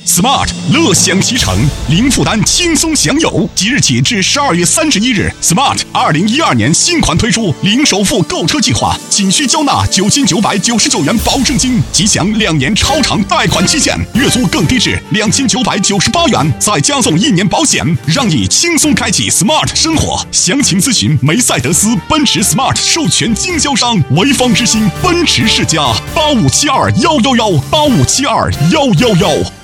Smart 乐享其成，零负担轻松享有。即日起至12月31日 ，Smart 2012年新款推出零首付购车计划，仅需交纳9999元保证金，即享2年超长贷款期限，月租更低至2998元，再加送1年保险，让你轻松开启 Smart 生活。详情咨询梅赛德斯奔驰 Smart 授权经销商潍坊之星奔驰世家857211857211。